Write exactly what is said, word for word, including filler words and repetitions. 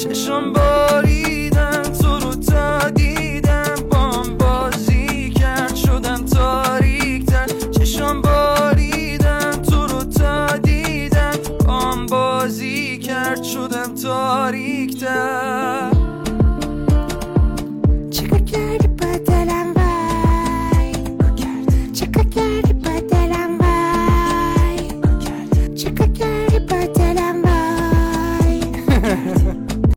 چشم باریدن تو رو تا دیدم، با هم بازی کرد شدم تاریکتر. چشم باریدن تو رو تا دیدم، با هم بازی کرد شدم تاریکتر.